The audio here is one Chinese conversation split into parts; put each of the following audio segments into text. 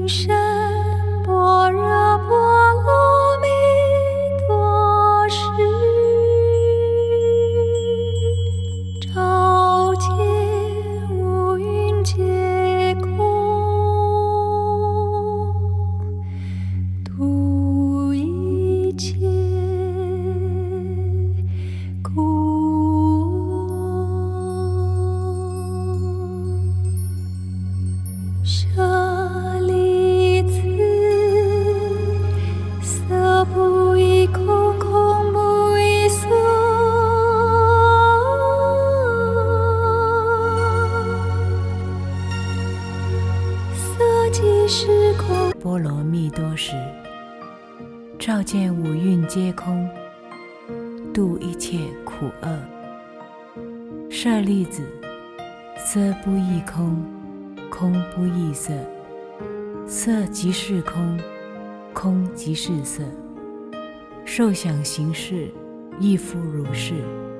应声般若波罗蜜多时，照见五蕴皆空，度一切苦厄。舍利子，色不异空，空不异色，色即是空。 波罗蜜多时，照见五蕴皆空，度一切苦厄。舍利子，色不异空，空不异色，色即是空，空即是色，受想行识亦复如是。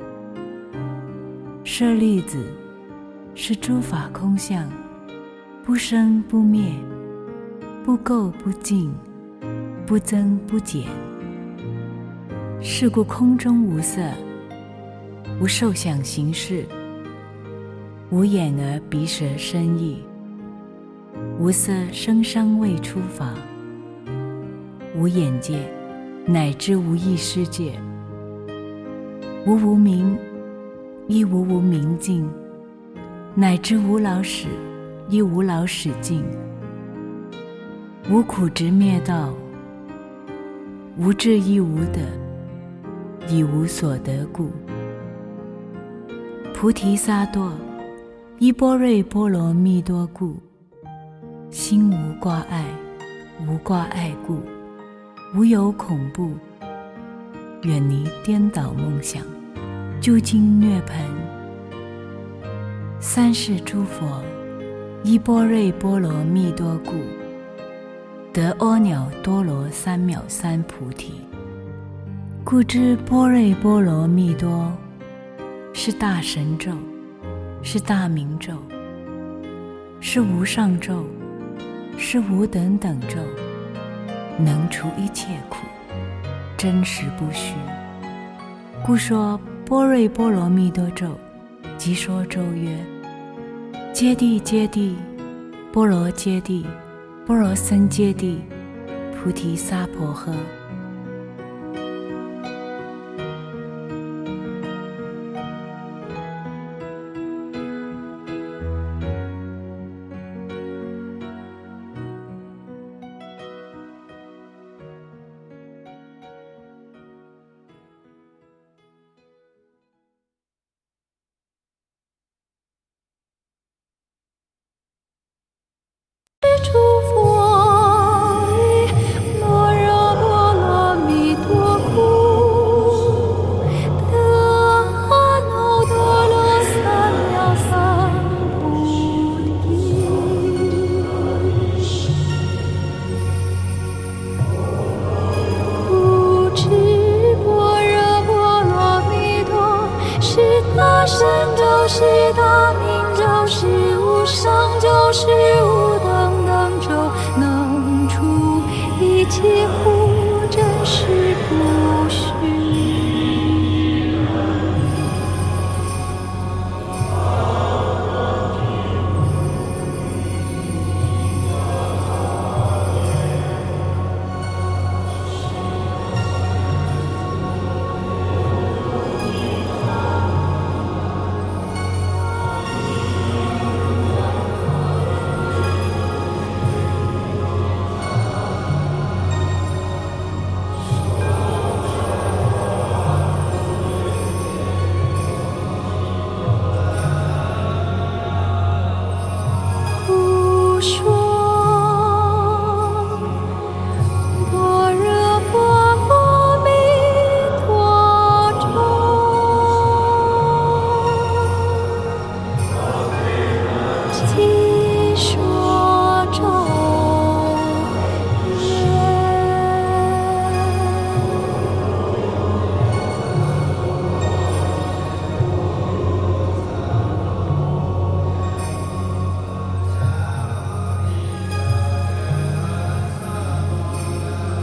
舍利子，是诸法空相，不生不灭，不垢不净，不增不减。是故空中无色，无受想行识，无眼耳鼻舌身意，无色声香味触法，无眼界，乃至无意识界，无无明，亦无无明尽，乃至无老死，亦无老死尽，无苦直灭道，无智亦无得，以无所得故。菩提萨埵依般若波罗蜜多故，心无挂碍，无挂碍故，无有恐怖，远离颠倒梦想，究竟涅槃。三世诸佛依般若波罗蜜多故，得阿耨多罗三藐三菩提。故知般若波罗蜜多是大神咒，是大明咒，是无上咒，是无等等咒，能除一切苦，真实不虚。故说般若波罗蜜多咒，即说咒曰：揭谛揭谛，波罗揭谛，波罗僧揭谛，菩提萨婆诃。 诸佛于般若波罗蜜多故，得阿耨多罗三藐三菩提。故知般若波罗蜜多是大神咒，是大明咒，是无上咒，是无等等咒，能除一切苦，真实不虚。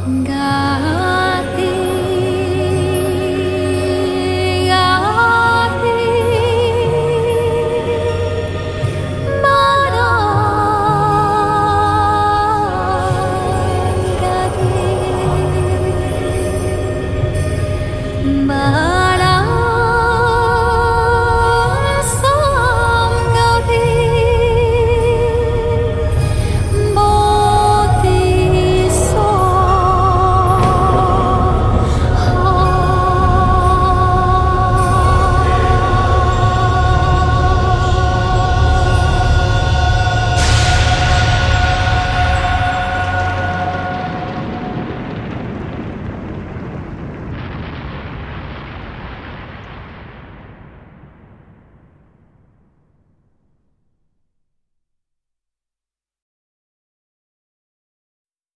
感